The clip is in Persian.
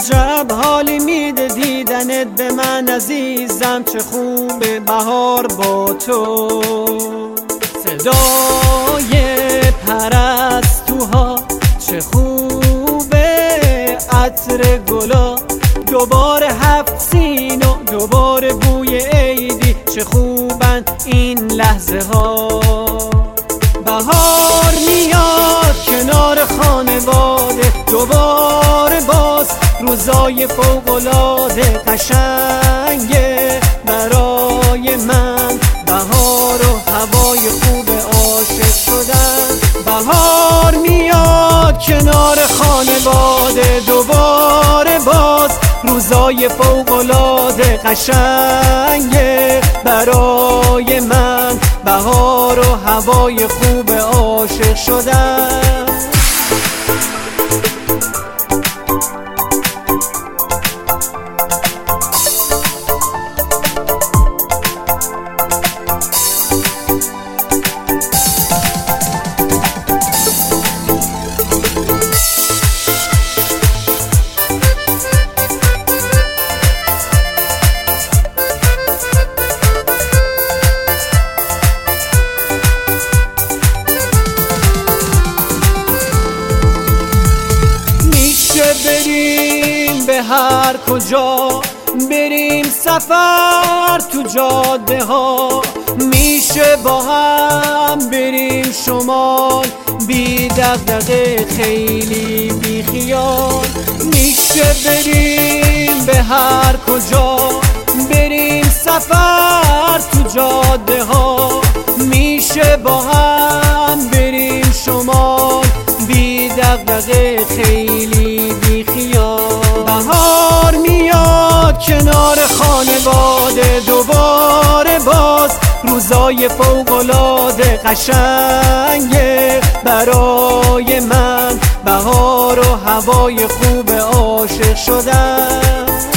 عجب حالی میده دیدنت به من عزیزم، چه خوبه بهار با تو. صدای پرستوها چه خوبه، عطر گلا دوباره هفت سین و دوباره بوی عیدی، چه خوبن این لحظه ها. بهار میاد کنار خانواده، دوباره باز روزای فوق‌العاده قشنگه برای من. بهار و هوای خوب عاشق شدن. بهار میاد کنار خانواده، دوباره باز روزای فوق‌العاده قشنگه برای من. بهار و هوای خوب عاشق شدن. بریم به هر کجا، بریم سفر تو جاده ها، میشه با هم بریم شمال بی دغدغه خیلی بی خیال. میشه بریم به هر کجا، بریم سفر تو جاده ها، میشه با هم بریم شمال بی دغدغه خیلی بی خیال. بهار میاد کنار خانواده، دوباره باز روزای فوق‌العاده قشنگه برای من. بهار و هوای خوب عاشق شدن.